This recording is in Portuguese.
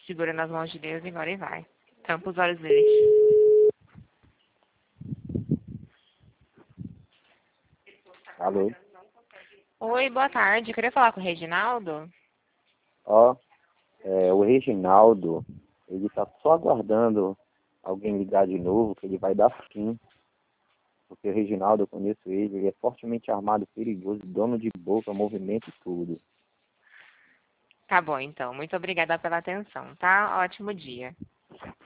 segura nas mãos de Deus e agora e vai. Tampa os olhos deles. Alô? Oi, boa tarde. Eu queria falar com o Reginaldo. Ó, o Reginaldo, ele tá só aguardando alguém ligar de novo, que ele vai dar fim. Porque o Reginaldo, eu conheço ele é fortemente armado, perigoso, dono de boca, movimento e tudo. Tá bom, então. Muito obrigada pela atenção, tá? Ótimo dia.